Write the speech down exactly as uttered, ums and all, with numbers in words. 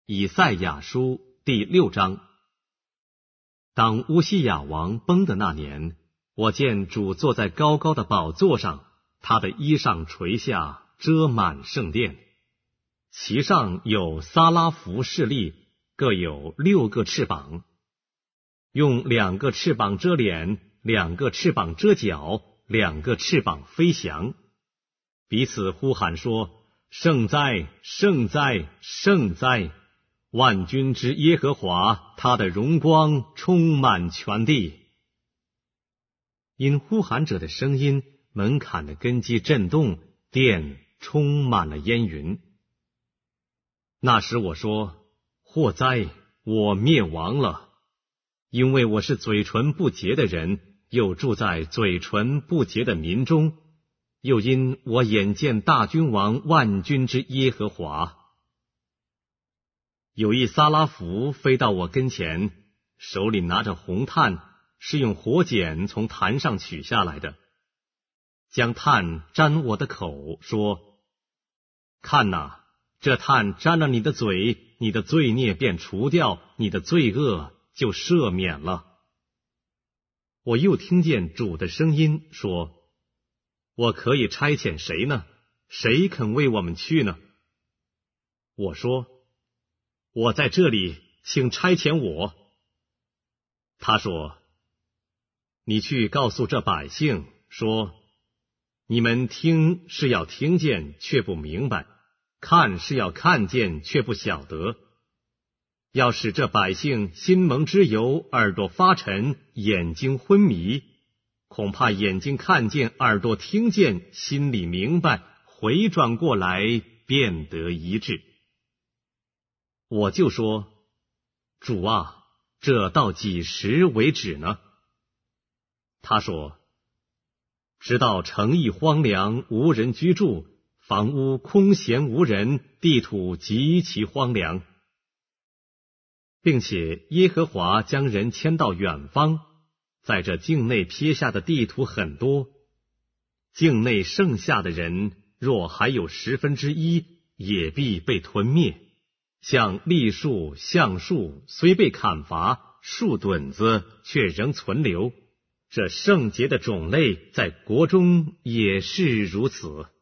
以赛亚书第六章。当乌西雅王崩的那年，我见主坐在高高的宝座上，他的衣裳垂下，遮满圣殿。其上有撒拉弗侍立，各有六个翅膀，用两个翅膀遮脸，两个翅膀遮脚，两个翅膀飞翔，彼此呼喊说：圣哉，圣哉，圣哉！万军之耶和华，他的荣光充满全地。因呼喊者的声音，门槛的根基震动，殿充满了烟云。那时我说：祸哉，我灭亡了，因为我是嘴唇不洁的人，又住在嘴唇不洁的民中，又因我眼见大君王万军之耶和华。有一撒拉弗飞到我跟前，手里拿着红炭，是用火剪从坛上取下来的，将炭沾我的口，说：看哪，这炭沾了你的嘴，你的罪孽便除掉，你的罪恶就赦免了。我又听见主的声音说：我可以差遣谁呢？谁肯为我们去呢？我说：我在这里，请差遣我。他说：你去告诉这百姓说，你们听是要听见，却不明白；看是要看见，却不晓得。要使这百姓心蒙脂油，耳朵发沉，眼睛昏迷，恐怕眼睛看见，耳朵听见，心里明白，回转过来，便得医治。我就说：主啊，这到几时为止呢？他说：直到城邑荒凉，无人居住，房屋空闲无人，地土极其荒凉，并且耶和华将人迁到远方，在这境内撇下的地土很多，境内剩下的人若还有十分之一，也必被吞灭。像栗树、橡树虽被砍伐，树墩子却仍存留，这圣洁的种类在国中也是如此。